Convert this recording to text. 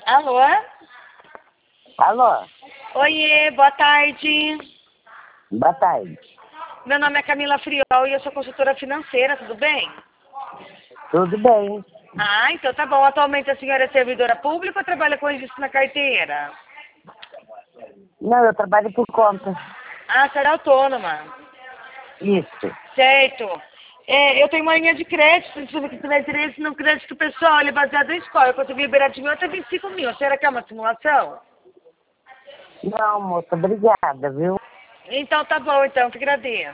Alô? Alô? Oiê, boa tarde. Boa tarde. Meu nome é Camila Friol e eu sou consultora financeira, tudo bem? Tudo bem? Ah, então tá bom. Atualmente a senhora é servidora pública ou trabalha com registro na carteira? Não, eu trabalho por conta. Ah, a senhora é autônoma. Isso. Certo. Eu tenho uma linha de crédito, se você tiver interesse no crédito pessoal, ele é baseado em escola. Eu consegui liberar de 1.000 até 25 mil. A senhora quer uma simulação? Não, moça, obrigada, viu? Então tá bom, então, que agradeço.